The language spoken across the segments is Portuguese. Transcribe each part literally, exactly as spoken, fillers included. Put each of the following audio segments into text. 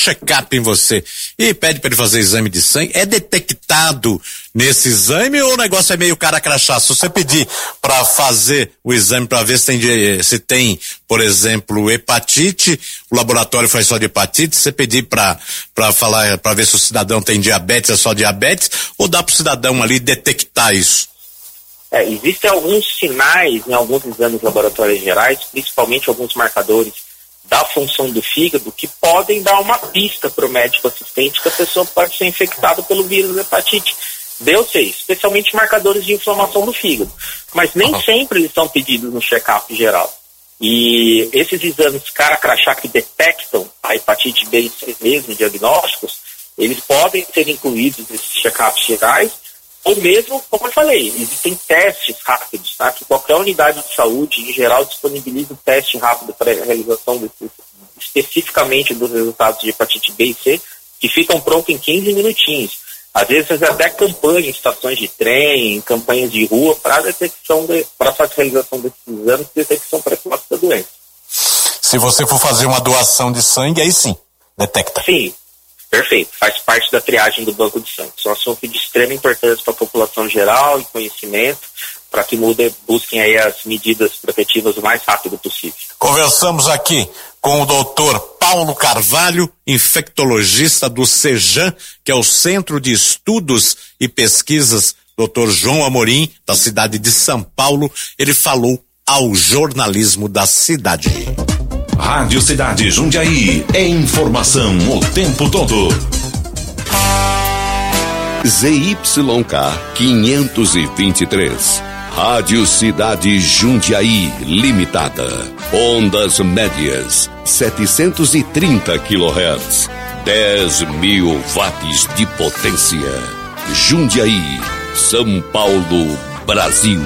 check-up em você e pede para ele fazer exame de sangue, é detectado nesse exame ou o negócio é meio cara crachá? Se você pedir para fazer o exame para ver se tem, se tem, por exemplo, hepatite, o laboratório faz só de hepatite, se você pedir para para falar, para ver se o cidadão tem diabetes, é só diabetes, ou dá para o cidadão ali detectar isso? É, existem alguns sinais em alguns exames laboratórios gerais, principalmente alguns marcadores da função do fígado, que podem dar uma pista para o médico assistente que a pessoa pode ser infectada pelo vírus da hepatite B ou C, especialmente marcadores de inflamação do fígado. Mas nem uhum. sempre eles são pedidos no check-up geral. E esses exames cara crachá que detectam a hepatite B e C mesmo, diagnósticos, eles podem ser incluídos nesses check-ups gerais, ou mesmo, como eu falei, existem testes rápidos, tá? Que qualquer unidade de saúde, em geral, disponibiliza um teste rápido para a realização desses, especificamente dos resultados de hepatite B e C, que ficam prontos em quinze minutinhos. Às vezes até campanhas em estações de trem, campanhas de rua, para detecção, de, para a realização desses exames de detecção precoce da doença. Se você for fazer uma doação de sangue, aí sim, detecta. Sim. Perfeito, faz parte da triagem do banco de sangue. São assuntos de extrema importância para a população geral e conhecimento, para que mudem, busquem aí as medidas protetivas o mais rápido possível. Conversamos aqui com o doutor Paulo Carvalho, infectologista do CEJAM, que é o Centro de Estudos e Pesquisas, doutor João Amorim, da cidade de São Paulo. Ele falou ao jornalismo da cidade. Rádio Cidade Jundiaí, é informação o tempo todo. Z Y K quinhentos e vinte e três, Rádio Cidade Jundiaí Limitada, ondas médias, setecentos e trinta quilohertz, dez mil watts de potência. Jundiaí, São Paulo, Brasil.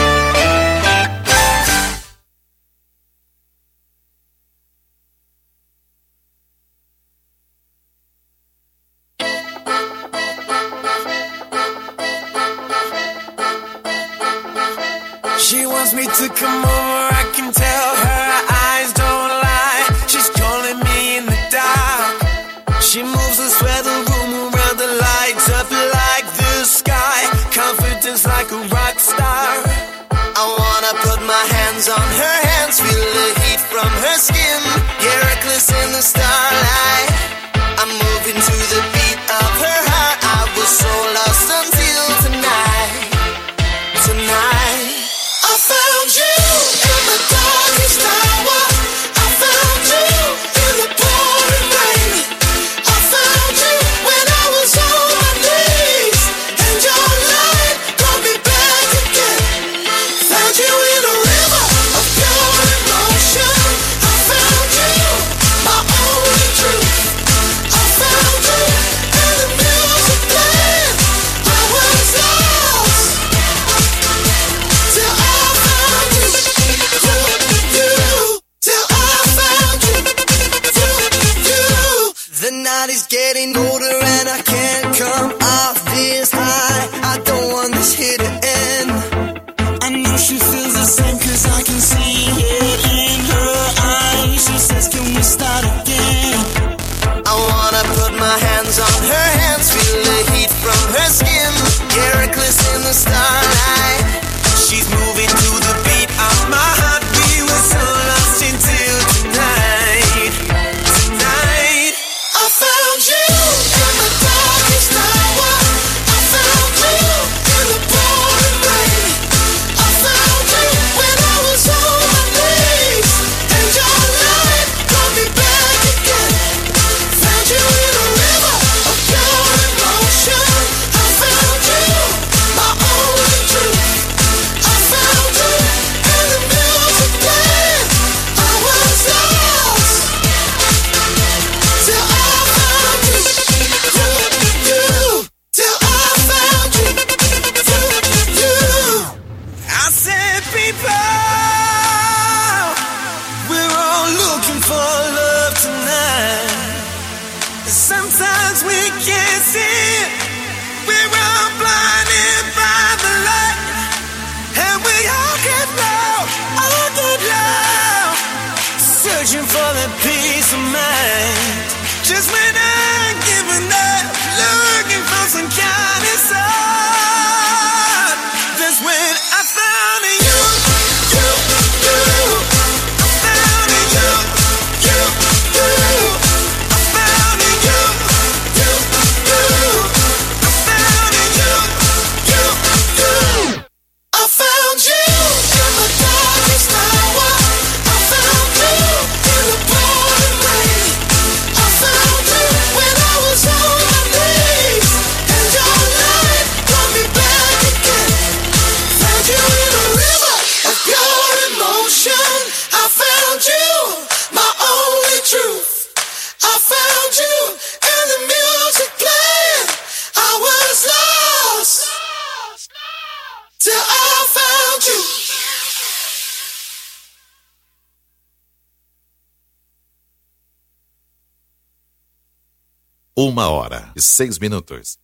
She wants me to come over, I can tell her eyes don't lie. She's calling me in the dark. She moves us where the room around the lights up like the sky. Confidence like a rock star. I wanna put my hands on her hands, feel the heat from her skin. Get reckless in the starlight. I'm moving to the beat of her heart. I was so lost until tonight. Tonight I found you in the darkest hour. I found you in the pouring rain. I found you when I was on my knees, and your light brought me back again. Found you in a river of pure emotion. I found you, my only truth. I found you in the music playing. I was lost till I found you, you, till I found you, you. The night is getting older and I can't come off this high. I don't want this here to end. I know she feels the same cause I can see it in her eyes. She says can we start again? I wanna put my hands on her hands, feel the heat from her skin. Get reckless in the starlight. She's moving to the beat of my heart. We were so lost until tonight. Tonight I found you in the darkest hour. I found you in the pouring rain. I found you when I was on my knees, and your light brought me back again. Found you in a river of pure emotion. I found you, my only truth. I found Uma hora e seis minutos.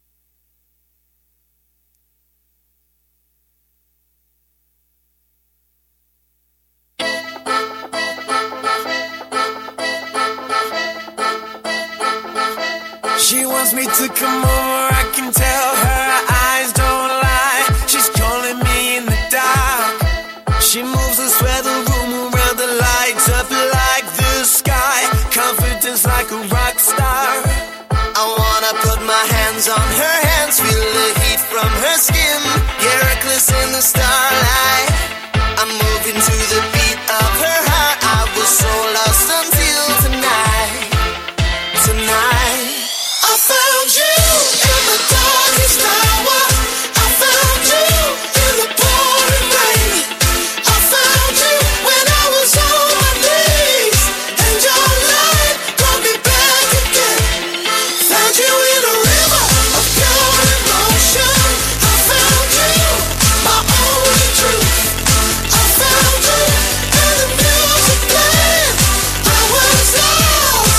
She wants me to come over, I can tell her eyes don't lie. She's calling me in the dark. She moves and swear the room around the lights up like the sky. Confidence like a rock star. I wanna put my hands on her hands, feel the heat from her skin. Yeah, reckless in the starlight. I'm moving to the beat of her heart. I was so lost until tonight. Tonight I found you in the darkest hour. I found you in the pouring rain. I found you when I was on my knees, and your light brought me back again. Found you in a river of pure emotion. I found you, my only truth. I found you in the music playing. I was lost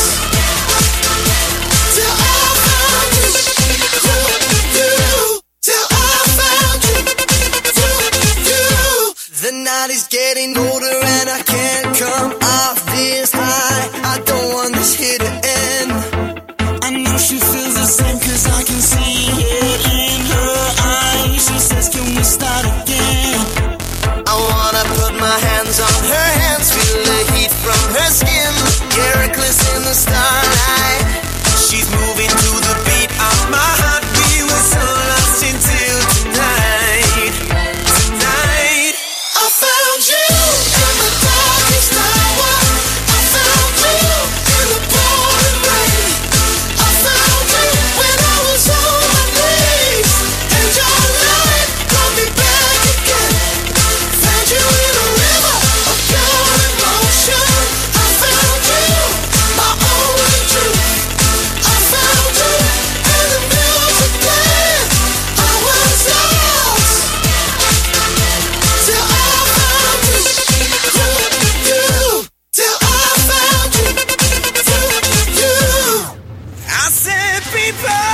till I found you, you, till I found you, you, you. The night is getting older and I can't come off this high. I don't want this here to end. I know she feels the same cause I can see it in her eyes. She says can we start again? I wanna put my hands on her hands, feel the heat from her skin. Yeah, reckless in the starlight. She's moving to the beat of my heart. We were so lost until tonight. Tonight I found you in the darkest hour. I found you in the pouring rain. I found you when I was on my knees, and your light brought me back again. Found you in a river of pure emotion. I found you, my only truth. I found you in the music playing. I was lost till I found you, you, you, till I found you, you, you. I said, people,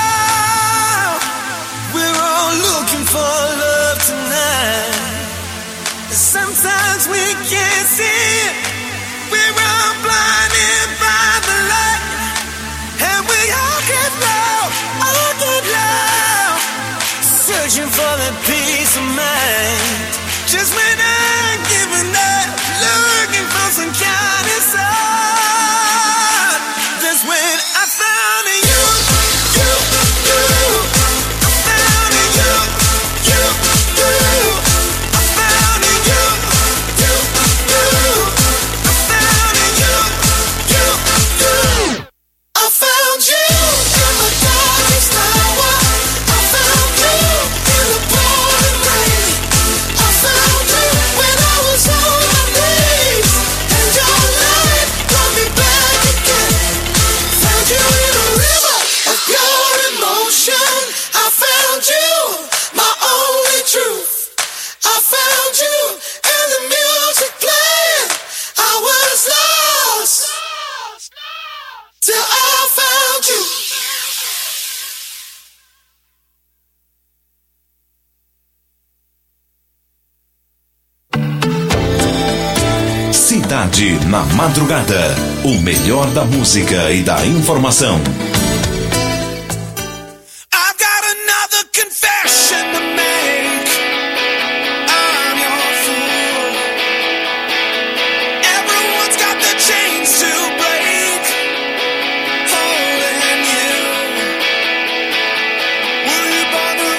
we're all looking for love tonight. Sometimes we can't see it. We're all blinded by the light, and we all get low, all get low, searching for that peace of mind. Just when I'm giving up, looking for some kind of sun. That's when I found you, you, you. I found you, you, you. I found you, you, you. I found you, you, you. I found you in the darkest hour. I found you in the pouring rain. I found you when I was on my knees, and your light brought me back again. Found you in a river of pure emotion. I found you, my only truth. I found you in the music playing. I was lost till I found you. Cidade na Madrugada. O melhor da música e da informação. I've got another confession to make. I'm your fool. Everyone's got the chains to break, holding you. Will you bother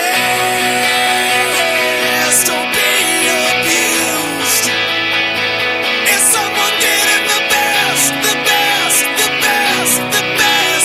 resist or be abused? Is someone getting the best, the best, the best, the best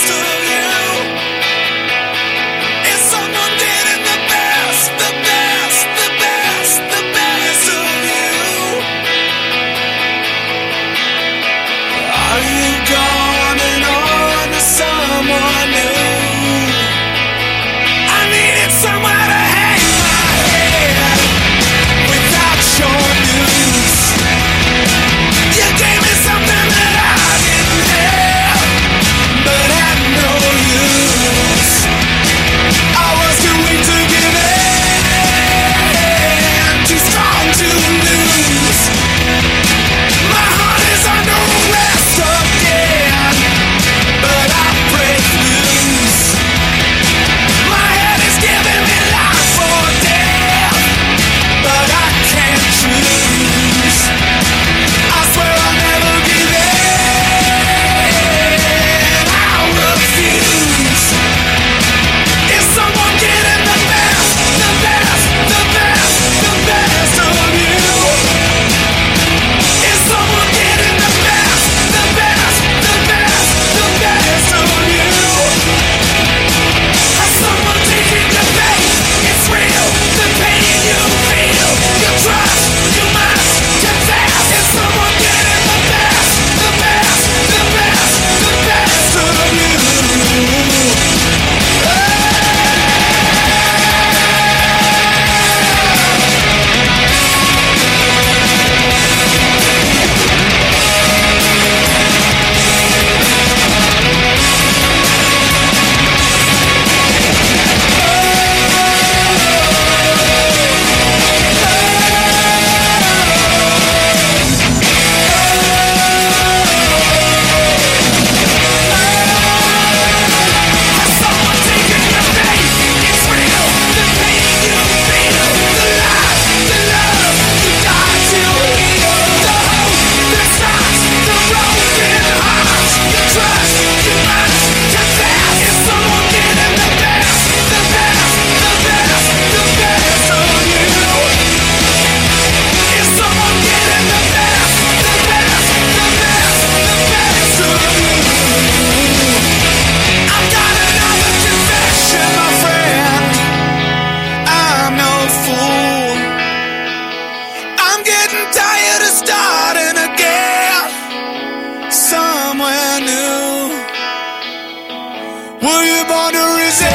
were born to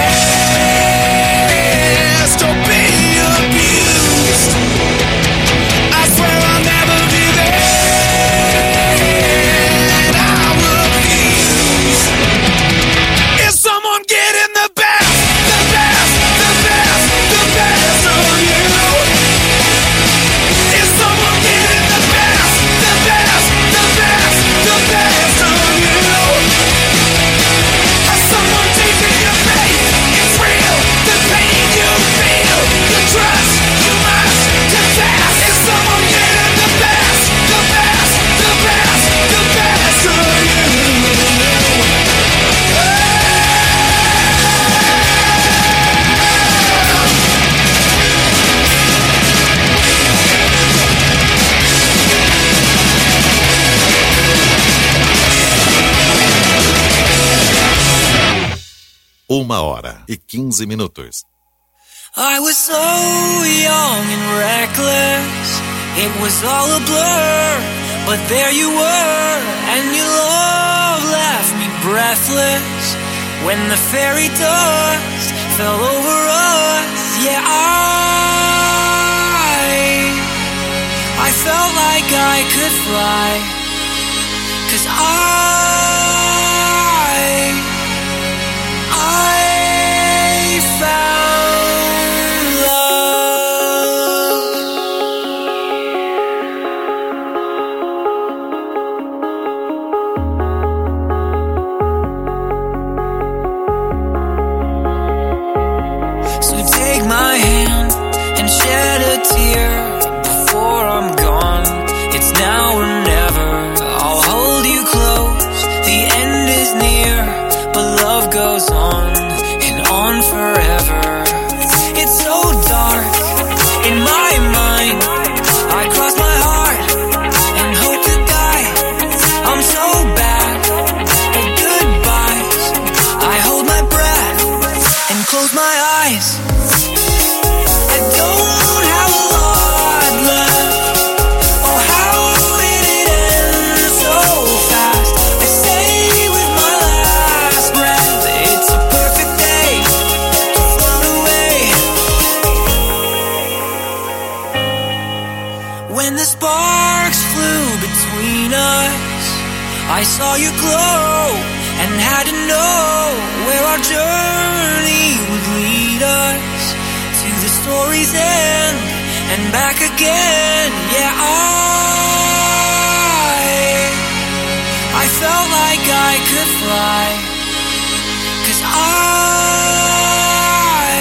resist or be abused. I swear I'll never be there. I refuse. Is someone getting the best, the best, the best, the best of you? Is someone getting the best, the best, the best, the best of you? Has someone taken your faith? It's real. The pain you feel, the trust you must confess. Is someone getting the best, the best, the best, the best of you? Uma hora e quinze minutos. I was so young and reckless, it was all a blur, but there you were, and your love left me breathless, when the fairy dust fell over us. Yeah, I, I felt like I could fly, 'cause I, I found love. So take my hand and shed a tear before I'm gone. It's now or never. I'll hold you close. The end is near, but love goes on and on forever. It's so dark in my mind. I cross my heart and hope to die. I'm so bad at goodbyes. I hold my breath and close my eyes. I don't have a lot left. Oh, how did it end so fast? I say with my last breath, it's a perfect day to float away. When the sparks flew between us, I saw you glow and had to know where our journey would lead us, to the story's end and back again. Yeah, I, I felt like I could fly, 'cause I,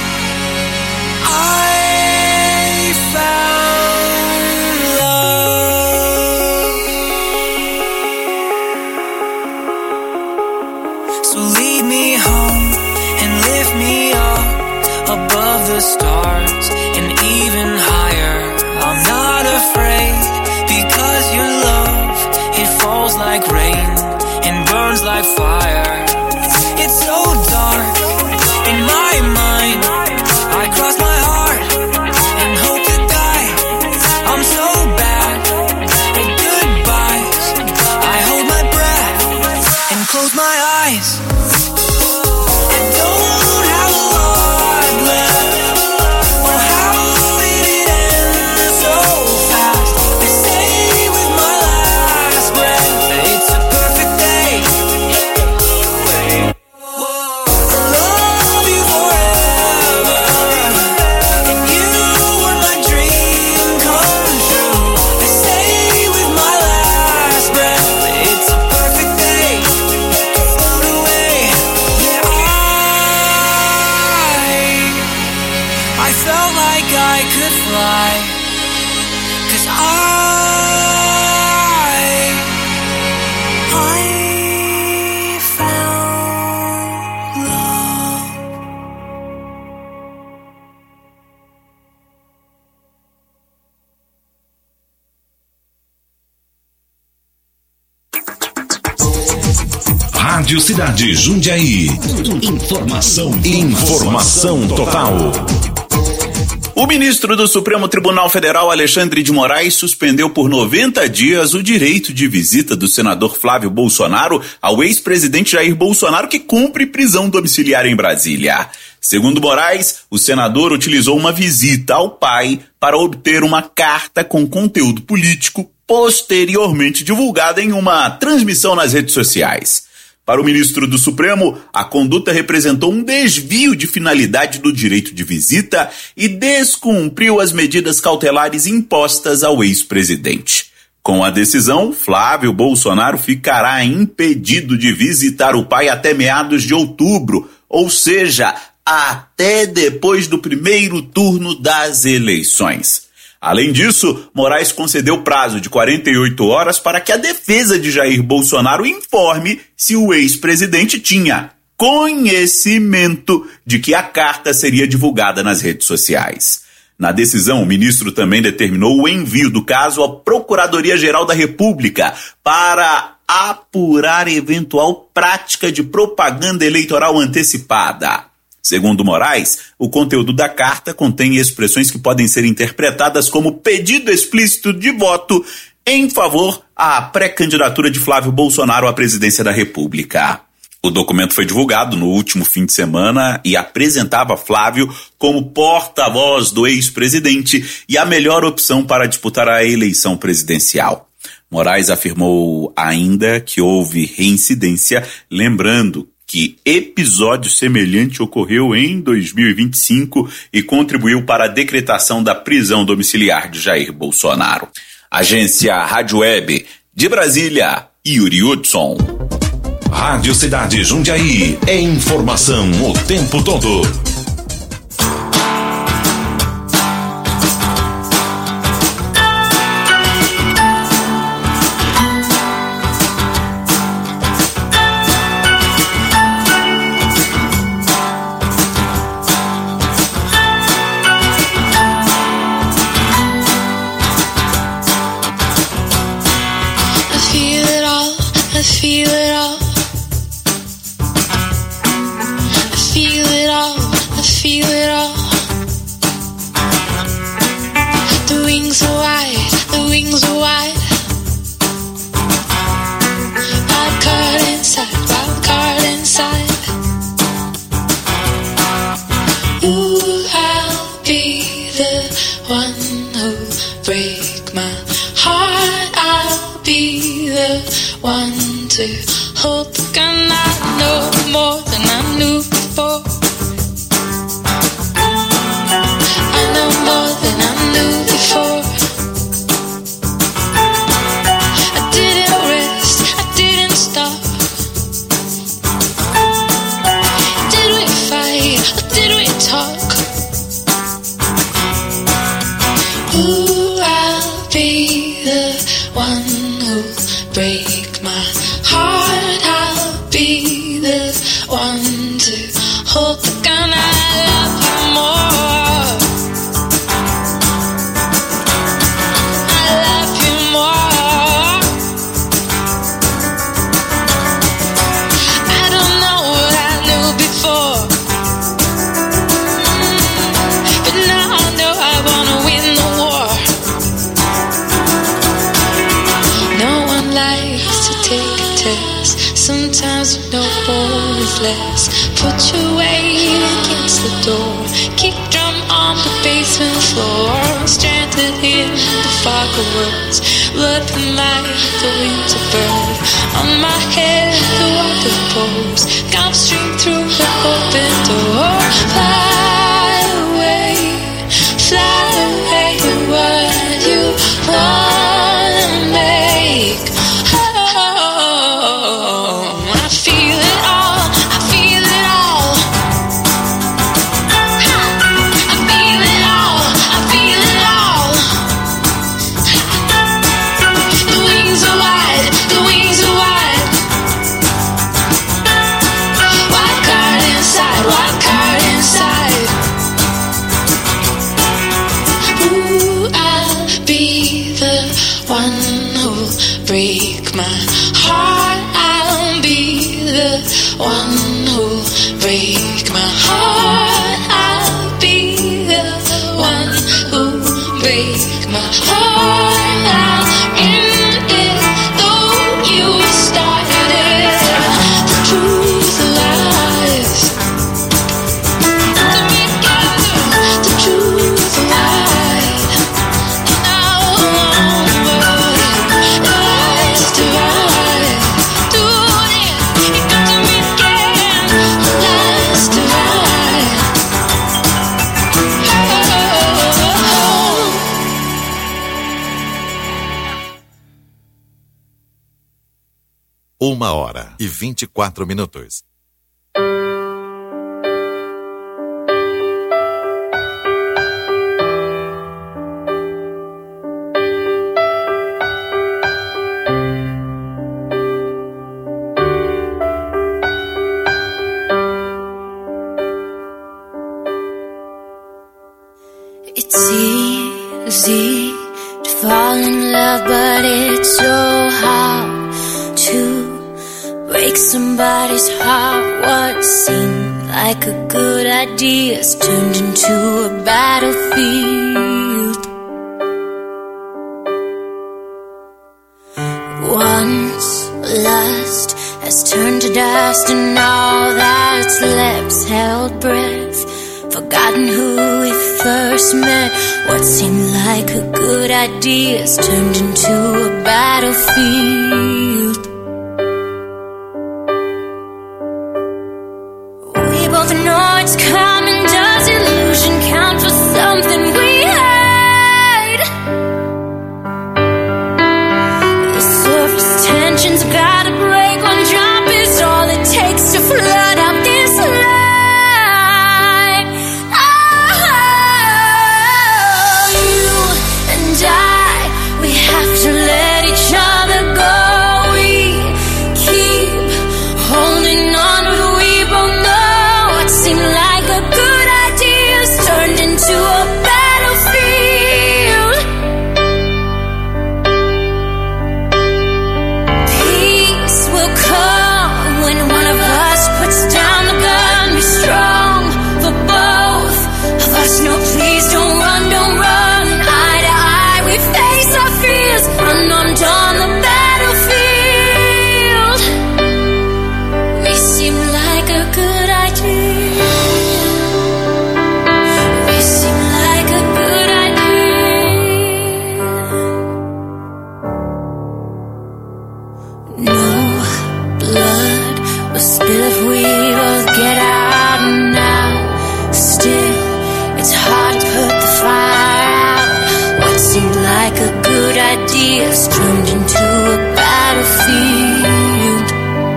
I found love. So lead me home and lift me up above the stars and even higher. I'm not afraid, because your love, it falls like rain and burns like fire. It's so dark in my mind. I cross my heart and hope to die. I'm so bad at goodbyes. I hold my breath and close my eyes. I don't have a lot left. Oh, how did it end so fast? I say with my last breath, it's a perfect day. I love you forever, and you were my dream come true. I say with my last breath, it's a perfect day to float away. Yeah, I, I felt like I could fly, 'cause I, I found love. Rádio Cidade Jundiaí. Informação. Informação total. O ministro do Supremo Tribunal Federal, Alexandre de Moraes, suspendeu por noventa dias o direito de visita do senador Flávio Bolsonaro ao ex-presidente Jair Bolsonaro, que cumpre prisão domiciliar em Brasília. Segundo Moraes, o senador utilizou uma visita ao pai para obter uma carta com conteúdo político, posteriormente divulgada em uma transmissão nas redes sociais. Para o ministro do Supremo, a conduta representou um desvio de finalidade do direito de visita e descumpriu as medidas cautelares impostas ao ex-presidente. Com a decisão, Flávio Bolsonaro ficará impedido de visitar o pai até meados de outubro, ou seja, até depois do primeiro turno das eleições. Além disso, Moraes concedeu prazo de quarenta e oito horas para que a defesa de Jair Bolsonaro informe se o ex-presidente tinha conhecimento de que a carta seria divulgada nas redes sociais. Na decisão, o ministro também determinou o envio do caso à Procuradoria-Geral da República para apurar eventual prática de propaganda eleitoral antecipada. Segundo Moraes, o conteúdo da carta contém expressões que podem ser interpretadas como pedido explícito de voto em favor à pré-candidatura de Flávio Bolsonaro à presidência da República. O documento foi divulgado no último fim de semana e apresentava Flávio como porta-voz do ex-presidente e a melhor opção para disputar a eleição presidencial. Moraes afirmou ainda que houve reincidência, lembrando que episódio semelhante ocorreu em dois mil e vinte e cinco e contribuiu para a decretação da prisão domiciliar de Jair Bolsonaro. Agência Rádio Web de Brasília, Yuri Hudson. Rádio Cidade Jundiaí, é informação o tempo todo. One who'll break my heart. I'll be the one Uma hora e vinte e quatro minutos. It's easy to fall in love, but it's so hard to break somebody's heart. What seemed like a good idea has turned into a battlefield. Once lust has turned to dust, and all that's left's held breath. Forgotten who we first met. What seemed like a good idea has turned into a battlefield. We both know it's coming. Does illusion count for something we hide? The surface tension's gotta break. One drop is all it takes to flood out this light. Ideas turned into a battlefield.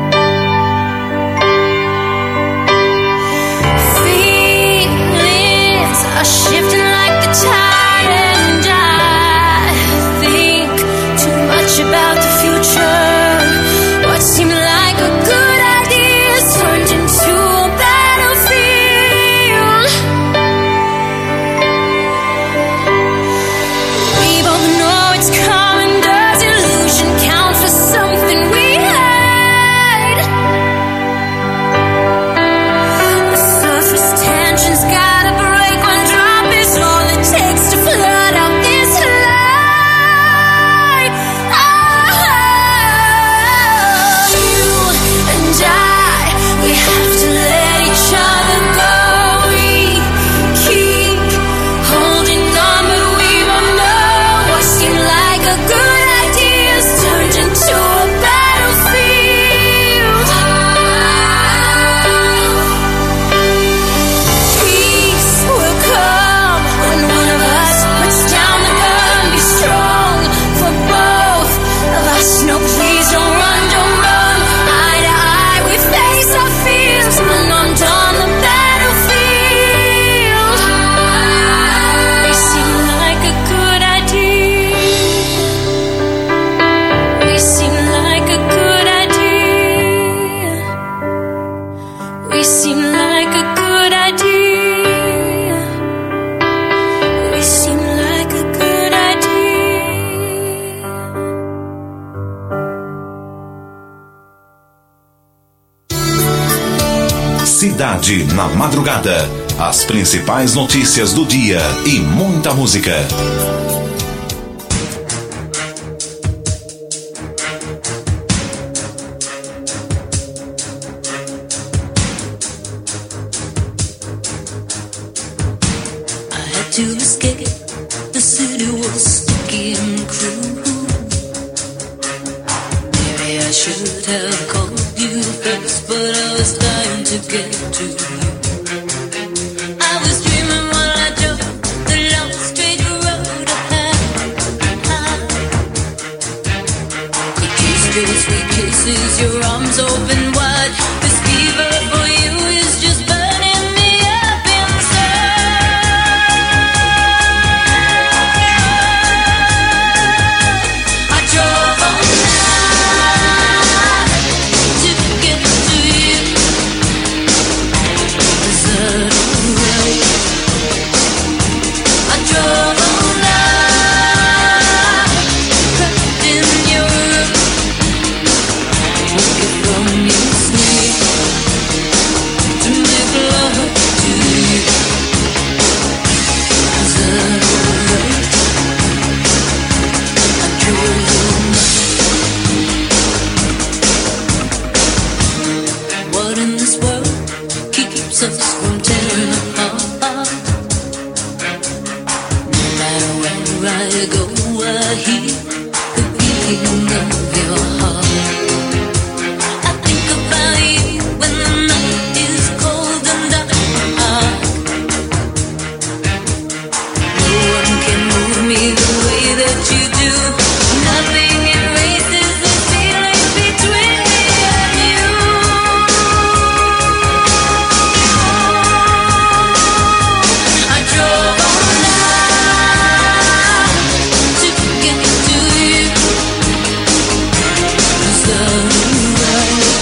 Feelings are shifting like the tide, and I think too much about the future. What seemed like a good idea has turned into a battlefield. We both know it's coming. Does illusion count for something we hide? The surface tension's gotta break. One drop is all it takes to flood out this light. Oh, you and I, we have to let each other go. We keep holding on, but we won't know. What seemed like a good idea has turned into a battlefield. Peace will come when one of us puts down the gun. Be strong for both of us. No, please don't run, don't run. Eye to eye, we face our fears, unarmed on the battlefield. We seem like a good idea. We seem like a good idea. We seem like a good idea. We seem like a good idea. Cidade na Madrugada. As principais notícias do dia e muita música. I had to escape. The city was sticky and cruel. Maybe I should have called you first, but I was dying to get to you. I was dreaming while I drove the long straight road ahead. The two straight sweet kisses, your arms. us from tearing apart. No matter where I go, I hear the beating of your heart. I think about you when the night is cold and dark. No one can move me the way that you do. Nothing erases the feeling between me and you. I drove all night to get to you. Is that right?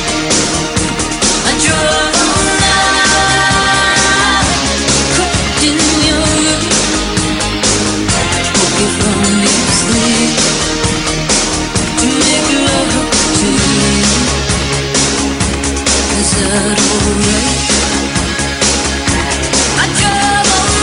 I drove all night, cooked in your room, woke you from your sleep to make love to you. Is that alright? I drove all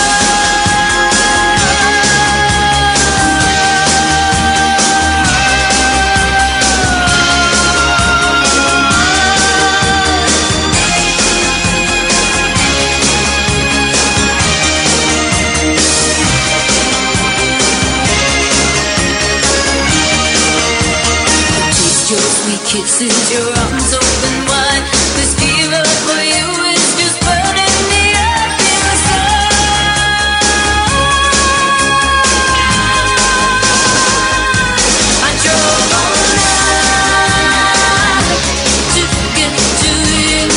taste your sweet kisses, your arms open wide. This fever for you is just burning me up inside. I drove all night to get to you.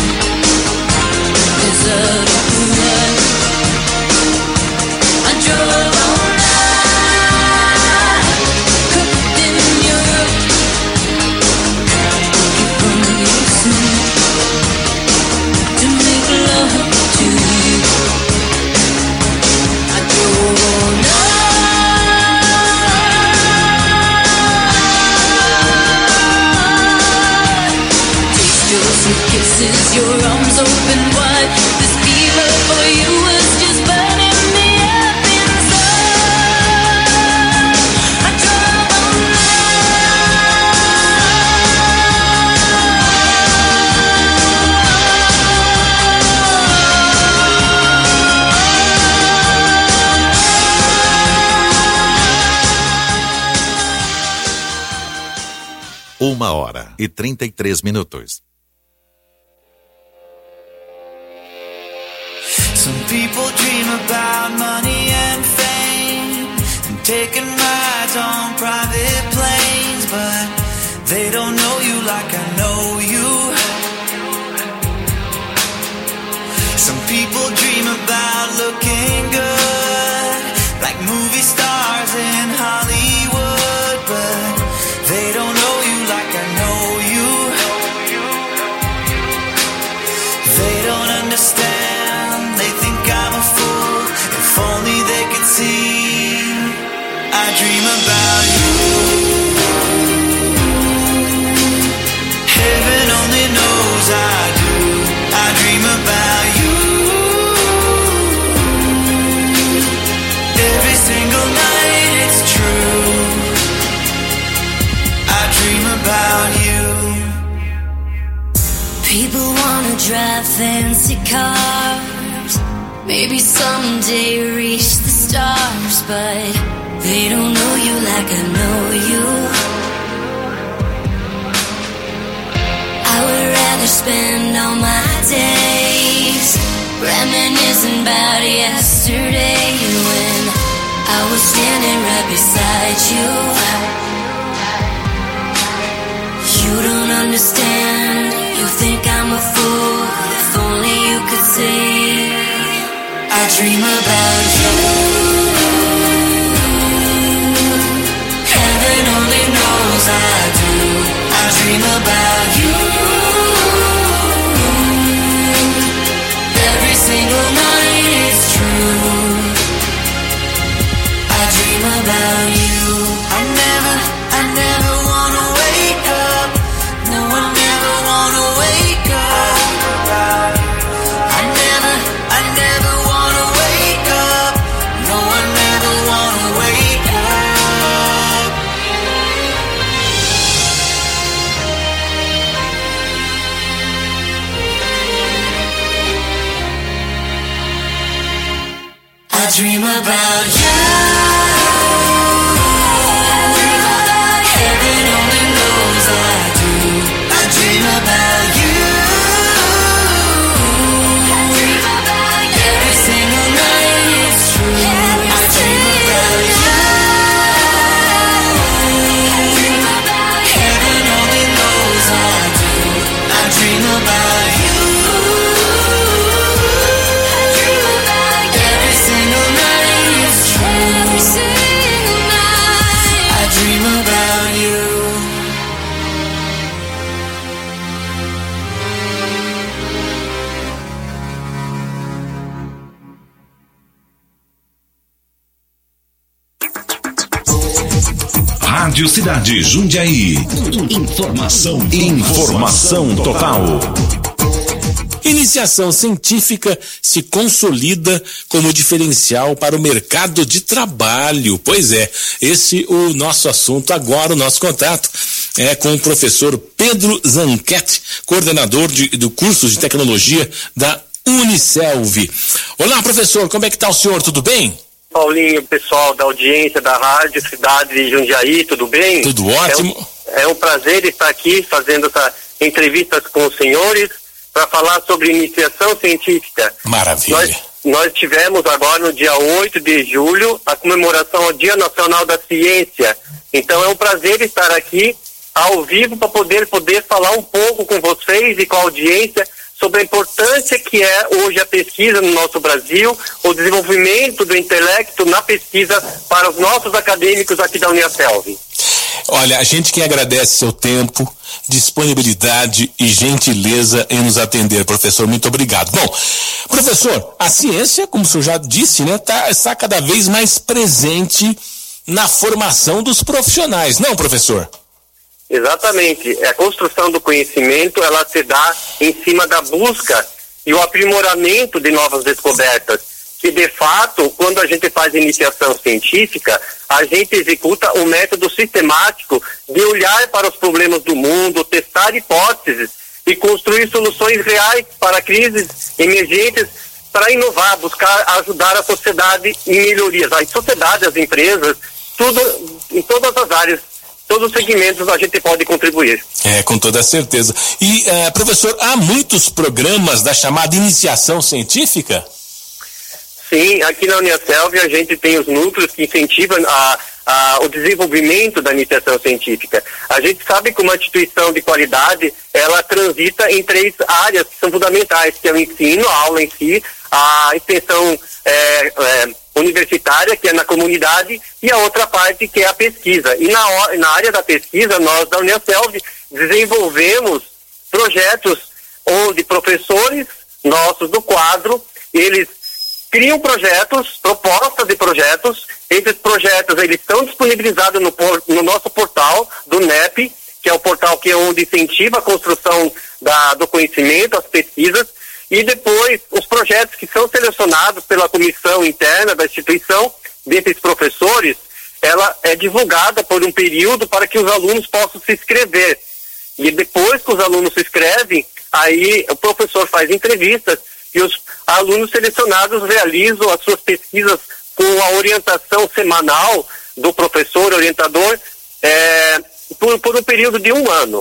Is that alright? I drove all night, cooked in your room, from your sleep to make love to you. I drove all night. Taste your sweet kisses, your arms open wide. This fever for you was just burning me up inside. I drove all Uma hora e trinta e três minutos. Some people dream about money and fame and taking rides on private planes, but they don't know you like I know you. Some people dream about looking good like movie stars in Hollywood, but they don't know you like I know you. They don't understand, they think I'm a fool. If only they could see, I dream about you. Heaven only knows I do. I dream about you. Every single night it's true. I dream about you. People wanna drive fancy cars, maybe someday reach the stars, but they don't know you like I know you. I would rather spend all my days reminiscing about yesterday when I was standing right beside you. You don't understand, you think I'm a fool. If only you could see, I dream about you. Heaven only knows I do. I dream about you. Every single night it's true. I dream about you. I never, I never wanna wake up. No, I never wanna wake up. I never, I never wanna wake up. No, I never wanna wake up. dream about you. Heaven only knows I do. I dream about you. I dream about you. Every single night it's true. I dream about you. I dream about you. Heaven only knows I do. I dream about you. I dream about you. Every single night it's true. Every single night I dream about you. Rádio Cidade Jundiaí. Informação, informação total. Iniciação científica se consolida como diferencial para o mercado de trabalho. Pois é, esse é o nosso assunto agora, o nosso contato é com o professor Pedro Zanquete, coordenador de, do curso de tecnologia da Unicelv. Olá, professor, como é que está o senhor? Tudo bem? Paulinho, pessoal da audiência da Rádio Cidade de Jundiaí, tudo bem? Tudo ótimo. É um, é um prazer estar aqui fazendo essa entrevista com os senhores para falar sobre iniciação científica. Maravilha. Nós, nós tivemos agora no dia oito de julho a comemoração ao Dia Nacional da Ciência. Então é um prazer estar aqui ao vivo para poder, poder falar um pouco com vocês e com a audiência sobre a importância que é hoje a pesquisa no nosso Brasil, o desenvolvimento do intelecto na pesquisa para os nossos acadêmicos aqui da Unicelv. Olha, a gente que agradece seu tempo, disponibilidade e gentileza em nos atender, professor. Muito obrigado. Bom, professor, a ciência, como o senhor já disse, né, tá, está cada vez mais presente na formação dos profissionais, não, professor? Exatamente. A construção do conhecimento, ela se dá em cima da busca e o aprimoramento de novas descobertas, que de fato, quando a gente faz iniciação científica, a gente executa um método sistemático de olhar para os problemas do mundo, testar hipóteses e construir soluções reais para crises emergentes, para inovar, buscar ajudar a sociedade em melhorias. A sociedade, as empresas, tudo, em todas as áreas, todos os segmentos a gente pode contribuir. É, com toda certeza. E, uh, professor, há muitos programas da chamada iniciação científica? Sim, aqui na Unicelv a gente tem os núcleos que incentivam a, a, o desenvolvimento da iniciação científica. A gente sabe que uma instituição de qualidade, ela transita em três áreas que são fundamentais, que é o ensino, a aula em si, a extensão é, é, universitária, que é na comunidade, e a outra parte, que é a pesquisa. E na, na área da pesquisa, nós da Unicelv desenvolvemos projetos onde professores nossos do quadro, eles criam projetos, propostas de projetos. Esses projetos, eles são disponibilizados no, por, no nosso portal do N E P, que é o portal que é onde incentiva a construção da, do conhecimento, as pesquisas, e depois os projetos que são selecionados pela comissão interna da instituição, desses professores, ela é divulgada por um período para que os alunos possam se inscrever. E depois que os alunos se inscrevem, aí o professor faz entrevistas e os alunos selecionados realizam as suas pesquisas com a orientação semanal do professor orientador é, por, por um período de um ano.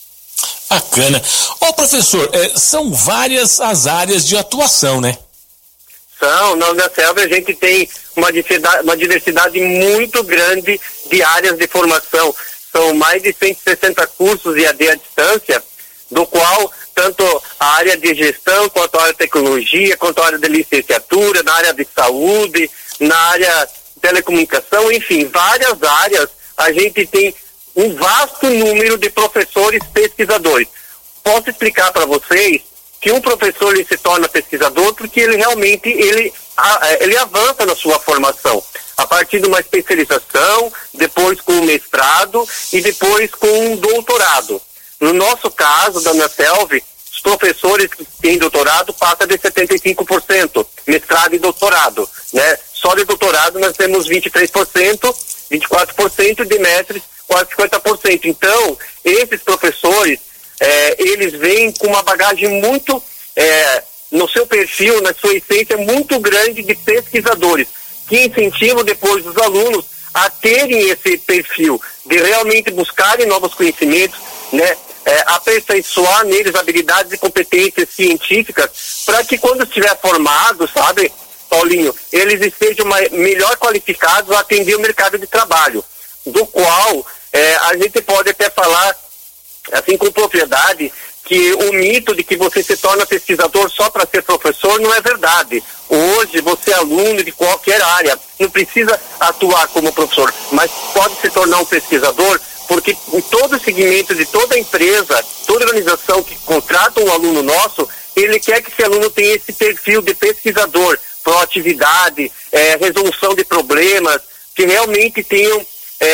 Bacana. Ô, professor, é, são várias as áreas de atuação, né? São. Na Unicelv a gente tem uma diversidade, uma diversidade muito grande de áreas de formação. São mais de cento e sessenta cursos E A D à distância, do qual tanto a área de gestão, quanto a área de tecnologia, quanto a área de licenciatura, na área de saúde, na área de telecomunicação, enfim, várias áreas, a gente tem um vasto número de professores pesquisadores. Posso explicar para vocês que um professor ele se torna pesquisador porque ele realmente ele, ele avança na sua formação, a partir de uma especialização, depois com um mestrado e depois com um doutorado. No nosso caso, da Unicelv, os professores que têm doutorado passam de setenta e cinco por cento, mestrado e doutorado, né? Só de doutorado nós temos vinte e três por cento, vinte e quatro por cento, de mestres quase cinquenta por cento. Então, esses professores, é, eles vêm com uma bagagem muito, é, no seu perfil, na sua essência, muito grande de pesquisadores. que incentivam depois os alunos a terem esse perfil de realmente buscarem novos conhecimentos, né? É, aperfeiçoar neles habilidades e competências científicas para que quando estiver formado, sabe, Paulinho, eles estejam mais, melhor qualificados a atender o mercado de trabalho, do qual é, a gente pode até falar assim com propriedade que o mito de que você se torna pesquisador só para ser professor não é verdade. Hoje você é aluno de qualquer área, não precisa atuar como professor, mas pode se tornar um pesquisador, porque em todo segmento de toda empresa, toda organização que contrata um aluno nosso, ele quer que esse aluno tenha esse perfil de pesquisador, proatividade, é, resolução de problemas, que realmente tenham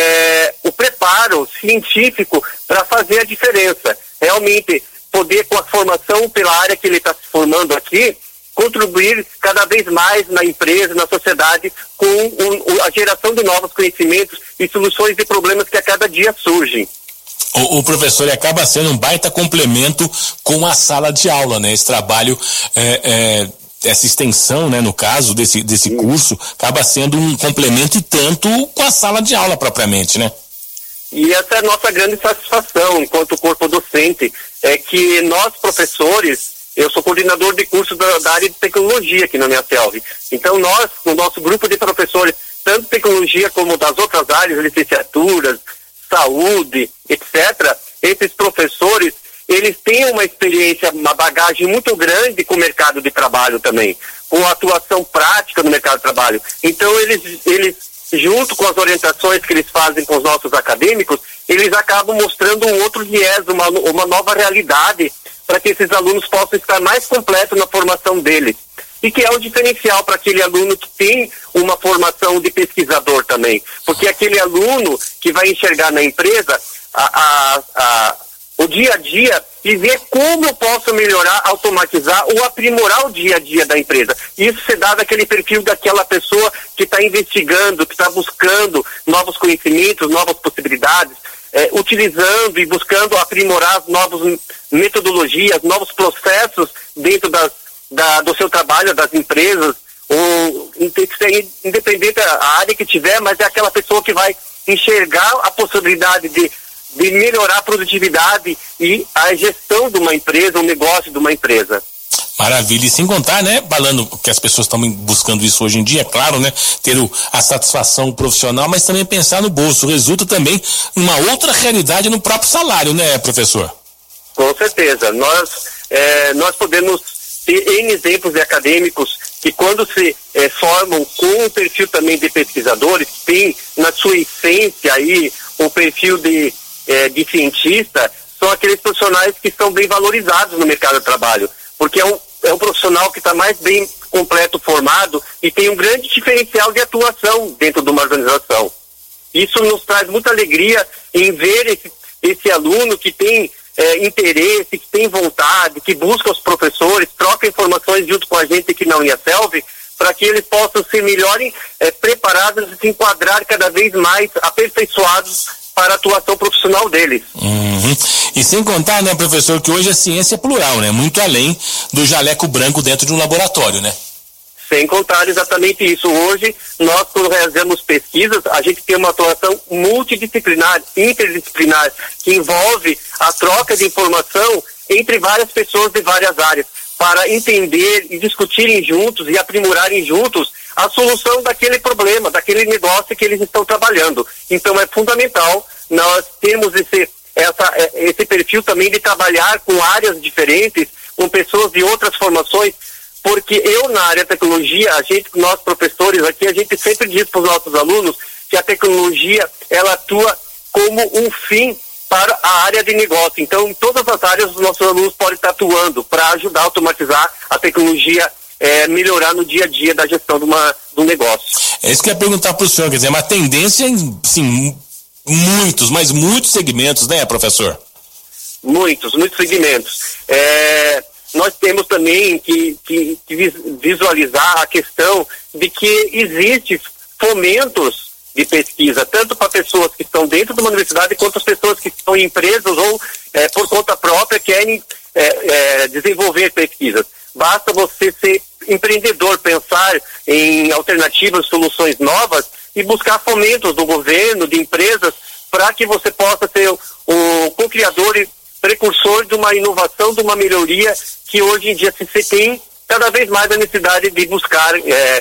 é, o preparo científico para fazer a diferença. Realmente poder, com a formação pela área que ele está se formando aqui, contribuir cada vez mais na empresa, na sociedade, com um, a geração de novos conhecimentos e soluções de problemas que a cada dia surgem. O, o professor acaba sendo um baita complemento com a sala de aula, né? Esse trabalho, é, é, essa extensão, né, no caso desse, desse curso, acaba sendo um complemento e tanto com a sala de aula propriamente, né? E essa é a nossa grande satisfação enquanto corpo docente, é que nós, professores, eu sou coordenador de curso da, da área de tecnologia aqui na UniaSelv. Então nós, no nosso grupo de professores, tanto tecnologia como das outras áreas, licenciaturas, saúde, etcétera, esses professores, eles têm uma experiência, uma bagagem muito grande com o mercado de trabalho também, com a atuação prática no mercado de trabalho. Então eles, eles, junto com as orientações que eles fazem com os nossos acadêmicos, eles acabam mostrando um outro viés, uma, uma nova realidade, para que esses alunos possam estar mais completos na formação deles. E que é um diferencial para aquele aluno que tem uma formação de pesquisador também. Porque aquele aluno que vai enxergar na empresa a, a, a, o dia a dia e ver como eu posso melhorar, automatizar ou aprimorar o dia a dia da empresa. Isso se dá daquele perfil daquela pessoa que está investigando, que está buscando novos conhecimentos, novas possibilidades, É, utilizando e buscando aprimorar novas metodologias, novos processos dentro das, da, do seu trabalho, das empresas, ou independente da área que tiver, mas é aquela pessoa que vai enxergar a possibilidade de, de melhorar a produtividade e a gestão de uma empresa, um negócio de uma empresa. Maravilha, e sem contar, né, falando que as pessoas estão buscando isso hoje em dia, é claro, né, ter o, a satisfação profissional, mas também pensar no bolso, resulta também numa outra realidade no próprio salário, né, professor? Com certeza, nós, é, nós podemos ter N exemplos de acadêmicos que quando se é, formam com um perfil também de pesquisadores, que tem na sua essência aí o perfil de, é, de cientista, são aqueles profissionais que são bem valorizados no mercado de trabalho, porque é um é um profissional que está mais bem completo, formado e tem um grande diferencial de atuação dentro de uma organização. Isso nos traz muita alegria em ver esse, esse aluno que tem é, interesse, que tem vontade, que busca os professores, troca informações junto com a gente aqui na UniaSelv, para que eles possam ser melhores é, preparados e se enquadrar cada vez mais aperfeiçoados para a atuação profissional deles. Uhum. E sem contar, né, professor, que hoje a ciência é plural, né? Muito além do jaleco branco dentro de um laboratório, né? Sem contar exatamente isso. Hoje, nós, quando realizamos pesquisas, a gente tem uma atuação multidisciplinar, interdisciplinar, que envolve a troca de informação entre várias pessoas de várias áreas, para entender e discutirem juntos e aprimorarem juntos a solução daquele problema, daquele negócio que eles estão trabalhando. Então é fundamental nós termos esse, essa, esse perfil também de trabalhar com áreas diferentes, com pessoas de outras formações, porque eu na área de tecnologia, a gente, nós professores aqui, a gente sempre diz para os nossos alunos que a tecnologia, ela atua como um fim para a área de negócio. Então, em todas as áreas, os nossos alunos podem estar atuando para ajudar a automatizar a tecnologia, é, melhorar no dia a dia da gestão de, uma, de um negócio. É isso que eu ia perguntar para o senhor, quer dizer, uma tendência em, sim, muitos, mas muitos segmentos, né, professor? Muitos, muitos segmentos. É, nós temos também que, que, que visualizar a questão de que existe fomentos de pesquisa, tanto para pessoas que estão dentro de uma universidade, quanto as pessoas que estão em empresas ou é, por conta própria querem é, é, desenvolver pesquisas. Basta você ser empreendedor pensar em alternativas, soluções novas e buscar fomentos do governo, de empresas, para que você possa ser o, o co-criador e precursor de uma inovação, de uma melhoria que hoje em dia se tem cada vez mais a necessidade de buscar é,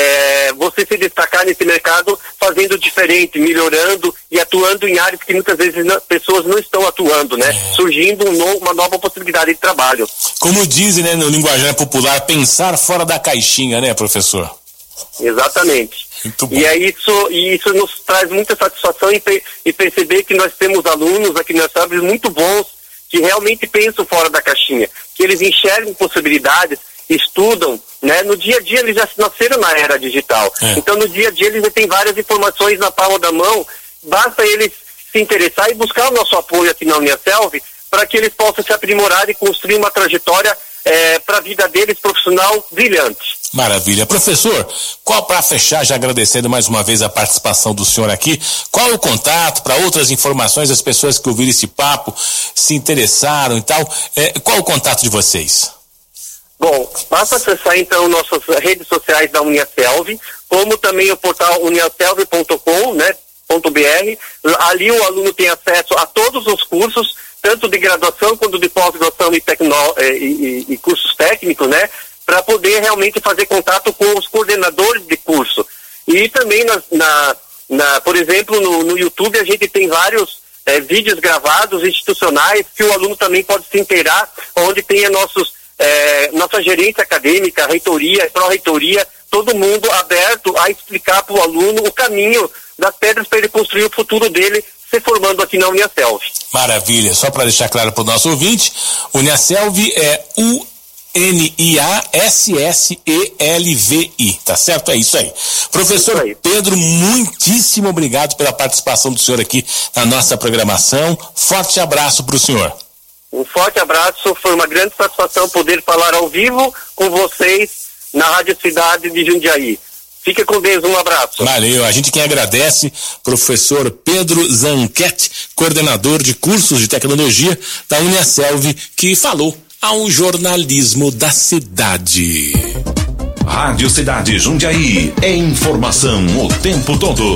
é, você se destacar nesse mercado fazendo diferente, melhorando e atuando em áreas que muitas vezes não, pessoas não estão atuando, né? É. Surgindo um no, uma nova possibilidade de trabalho. Como dizem, né, no linguajar popular, pensar fora da caixinha, né, professor? Exatamente. E é isso, e isso nos traz muita satisfação em, em perceber que nós temos alunos aqui na U N I A S L muito bons, que realmente pensam fora da caixinha, que eles enxergam possibilidades, estudam, né? No dia a dia eles já nasceram na era digital. É. Então no dia a dia eles já têm várias informações na palma da mão, basta eles se interessar e buscar o nosso apoio aqui na Uniaselv para que eles possam se aprimorar e construir uma trajetória é, para a vida deles profissional brilhante. Maravilha. Professor, qual, para fechar, já agradecendo mais uma vez a participação do senhor aqui, qual é o contato para outras informações, as pessoas que ouviram esse papo, se interessaram e tal, é, qual é o contato de vocês? Bom, basta acessar então nossas redes sociais da Uniaselv, como também o portal uniaselv ponto com, né, .br. Ali o aluno tem acesso a todos os cursos, tanto de graduação quanto de pós-graduação e, tecno, e, e, e cursos técnicos, né, para poder realmente fazer contato com os coordenadores de curso. E também, na, na, na, por exemplo, no, no YouTube a gente tem vários é, vídeos gravados institucionais que o aluno também pode se inteirar, onde tem nossos É, nossa gerência acadêmica, reitoria, pró-reitoria, todo mundo aberto a explicar para o aluno o caminho das pedras para ele construir o futuro dele se formando aqui na Uniaselv. Maravilha, só para deixar claro para o nosso ouvinte, Uniaselv é U N I A S S E L V I, tá certo? É isso aí. Professor isso aí. Pedro, muitíssimo obrigado pela participação do senhor aqui na nossa programação. Forte abraço para o senhor. Um forte abraço, foi uma grande satisfação poder falar ao vivo com vocês na Rádio Cidade de Jundiaí. Fique com Deus, um abraço. Valeu, a gente quem agradece, professor Pedro Zanquete, coordenador de cursos de tecnologia da Uniaselv, que falou ao jornalismo da cidade. Rádio Cidade Jundiaí, é informação o tempo todo.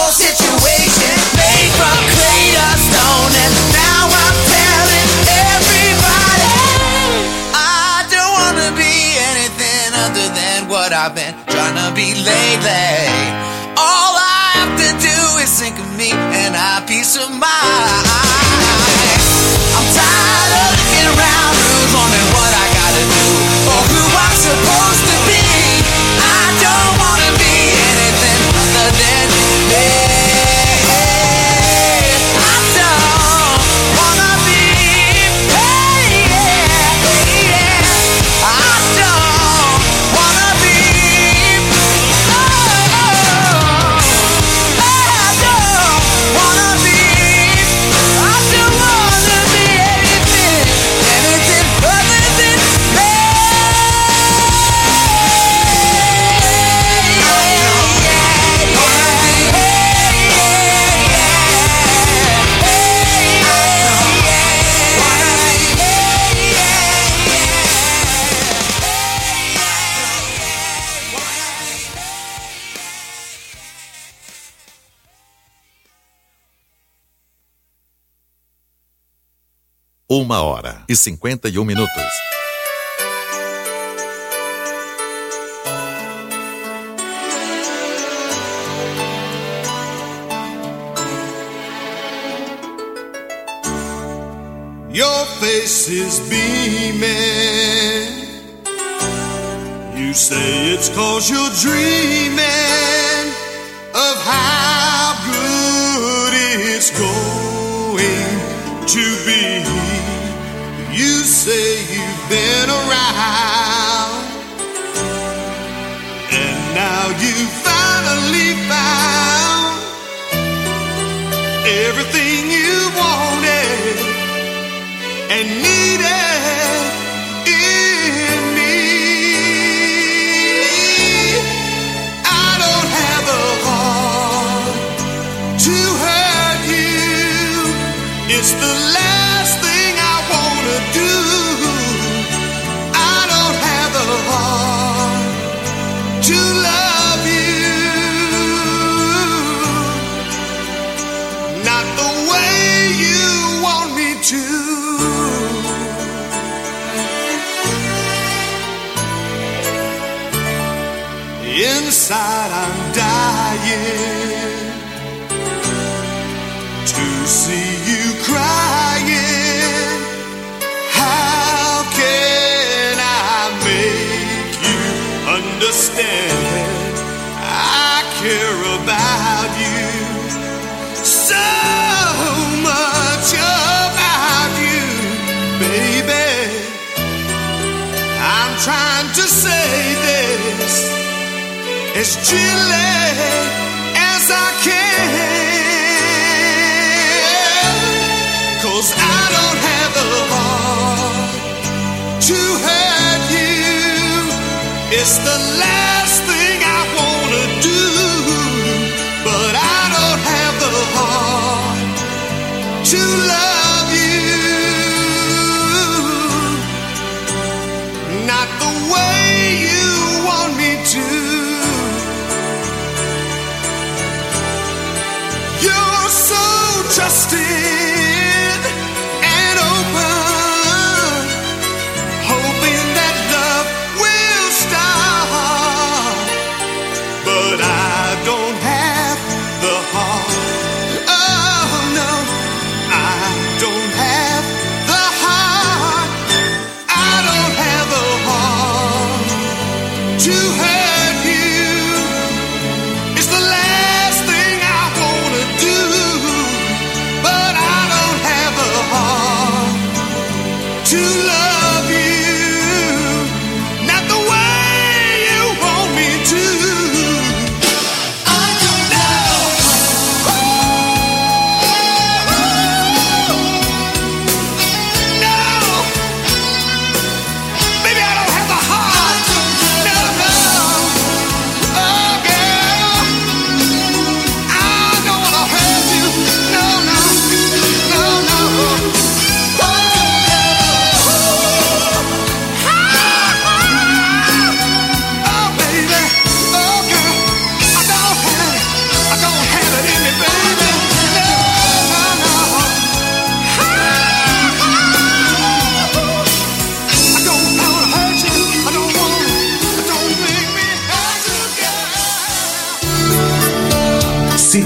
Situation made from clay to stone, and now I'm telling every be lately. All I have to do is think of me and I have peace of mind. I'm tired of looking around, who's wondering what I gotta do or who I'm supposed to be. I don't wanna be anything other than me. I don't wanna be, hey, yeah, yeah. I don't wanna be, oh, oh, I don't wanna be, I don't wanna be anything, anything other than me. Uma hora e cinquenta e um minutos. Your face is beaming. You say it's 'cause you're dreaming of how good it's going to be. You say you've been around, and now you finally found everything you wanted and needed in me. I don't have a heart to hurt you. It's the last thing I wanna do. I don't have a heart to love you, not the way you want me to. Inside I'm dying to see you crying. How can I make you understand? I care about you so much, about you, baby. I'm trying to say this as gently as I can, 'cause I don't have the heart to hurt you. It's the last thing I wanna do, but I don't have the heart to love you, not the way you want me to. You're so trusting and open, hoping that love will start.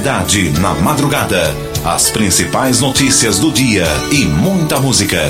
Cidade na Madrugada. As principais notícias do dia e muita música.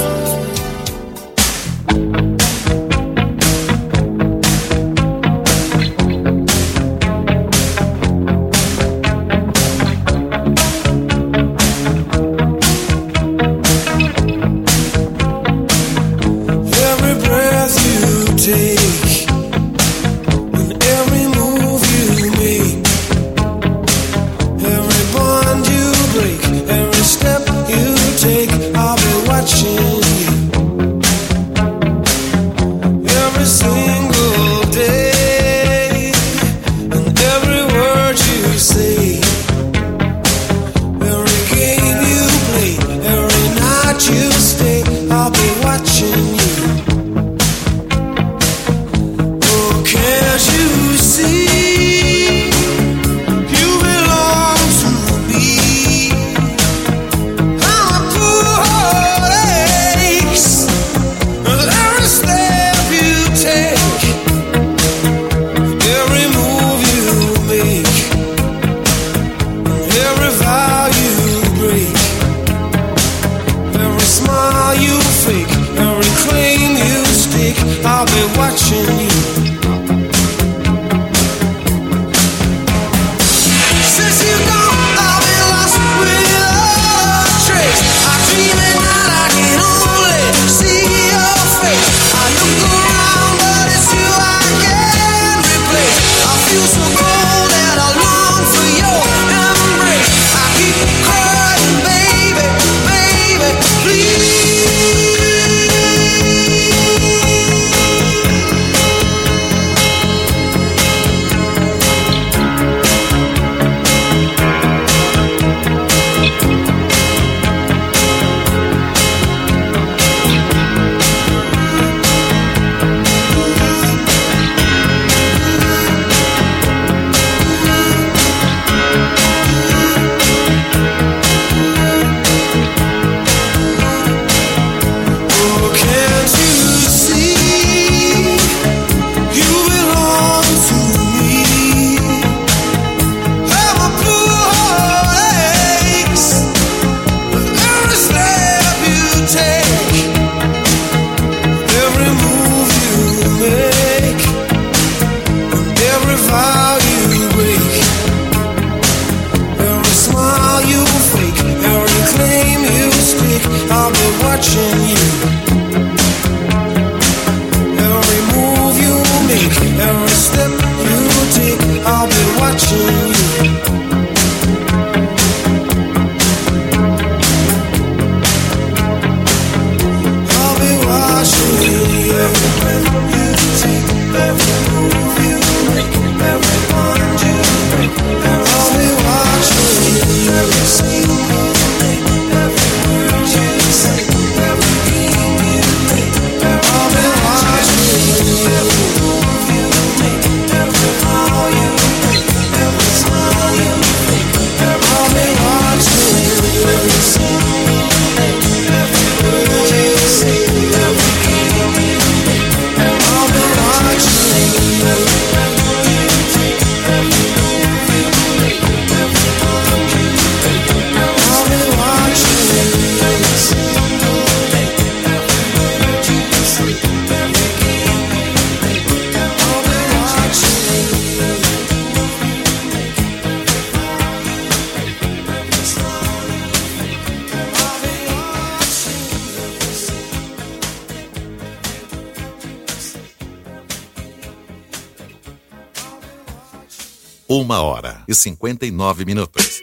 Uma hora e cinquenta e nove minutos.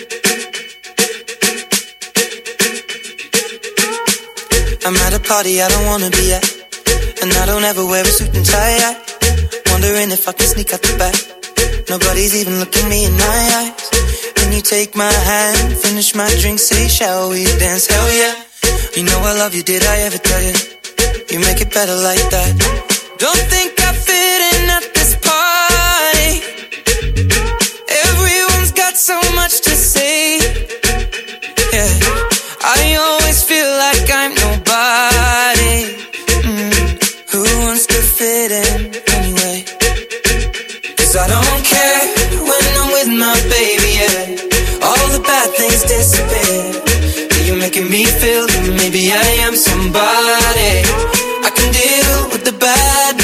I'm at a party I don't wanna be at, and I don't ever wear a suit and tie. Wondering if I can sneak out the back. Nobody's even looking me in my eyes. Can you take my hand, finish my drink, say shall we dance? Hell yeah. You know I love you, did I ever tell you? You make it better like that. Don't think I fit in at this party. Everyone's got so much to say. Yeah, I always feel like I'm nobody. Mm. Who wants to fit in anyway? Cause I don't care when I'm with my baby, yeah. me feel that maybe I am somebody. I can deal with the bad